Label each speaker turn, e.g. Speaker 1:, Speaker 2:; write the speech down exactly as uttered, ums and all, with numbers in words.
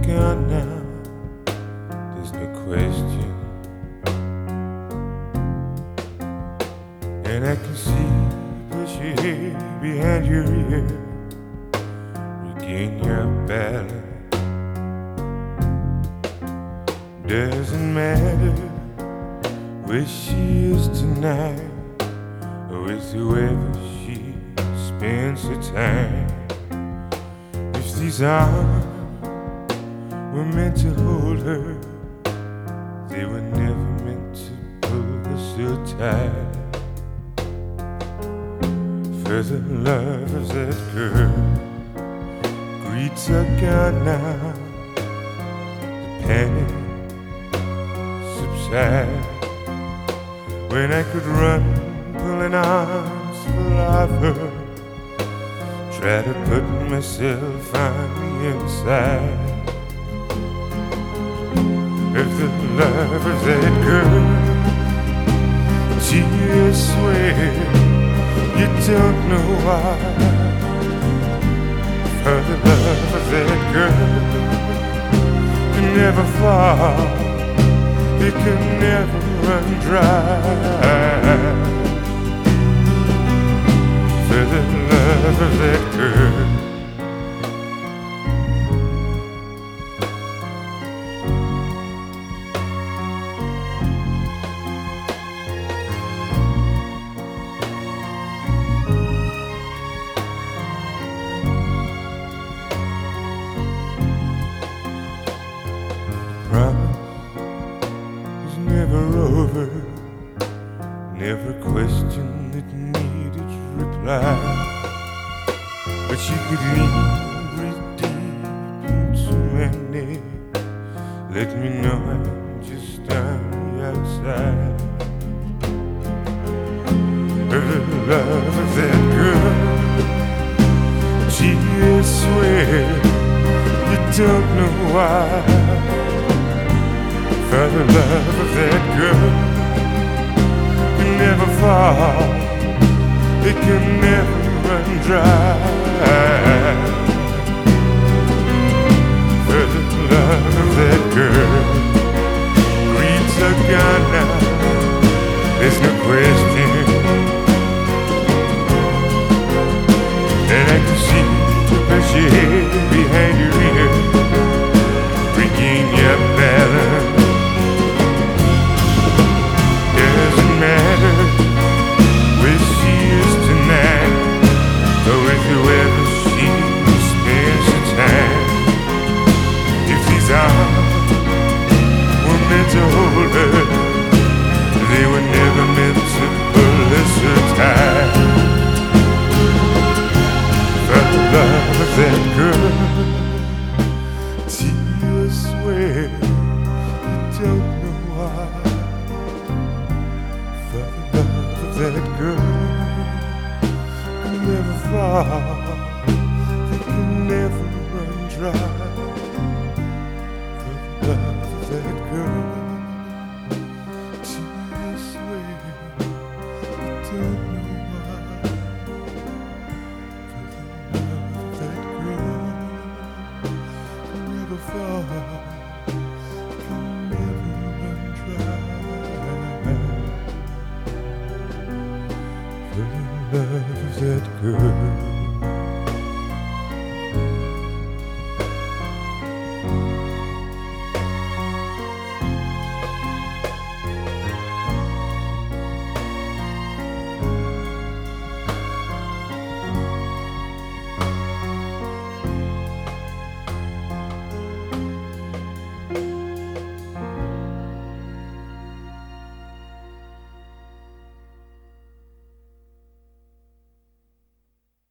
Speaker 1: gone now, there's no question. And I can see you push your head behind your ear, regain your balance. Doesn't matter where she is tonight, or with whoever she spends her time. If these arms were meant to hold her, they were never meant to pull her so tight. For the love of that girl greets her gone now, the panic subside. When I could run, pulling arms full of her, try to put myself on the inside. If the love of that girl, tears swear you don't know why. For the love of that girl can never fall, it can never run dry. For the love of that girl, promise was never over, never questioned that needed reply. But you could lean deep into my neck, let me know I'm just on the outside. For the love of that girl, tears swear you don't know why. For the love of that girl can never fall, it can never run dry. For the love of that girl greets her gone now, there's no question. And I can see you push your head behind your ear, regain your balance. Doesn't matter where she is tonight, or with whoever she spends her time. If these arms were meant to hold her, they were never meant to pull her so tight. For the love of that girl, tears swear you don't know why. For the love of that girl can never fall, they can never run dry. For the love of that girl, tears swear you don't know why. For the love of that girl can never fall.